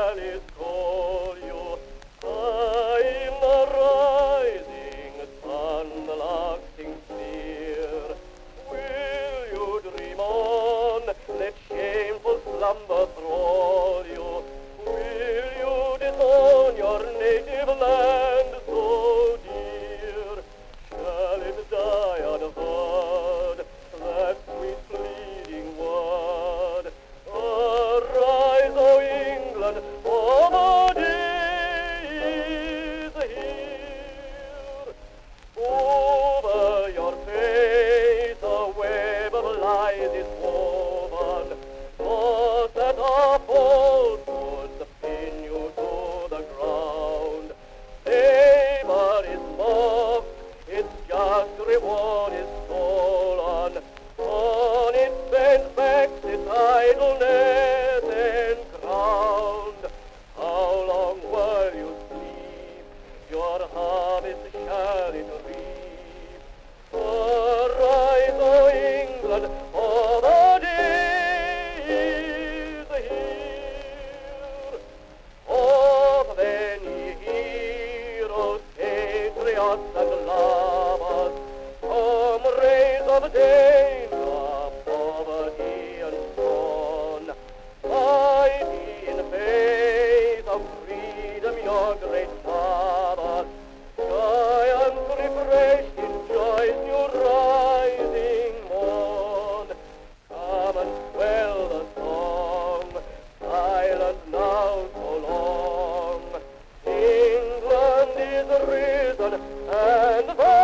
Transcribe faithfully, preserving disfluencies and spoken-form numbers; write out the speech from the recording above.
valleys call you. I'm the rising sun, the lark sings clear. Will you dream on? Let shameful slumber thrall you. Will you disown your native land so dear? Shall it die unheard, that sweet pleading word? Arise, O England, for the day is here. Over your face a web of lies is woven, thoughts that are falsehoods pin you to the ground. Labor is mocked, its just reward is stolen. On its bent backs its idleness encrowned. How long while you sleep, your harvest shall it reap? Arise, O England, for the day is here. Of many heroes, patriots, and lovers, comrades of danger, poverty, and scorn, mighty in faith of freedom, your great father, giants refreshed in joy's new rising morn. Come and swell the song, silent now so long. England is risen, and the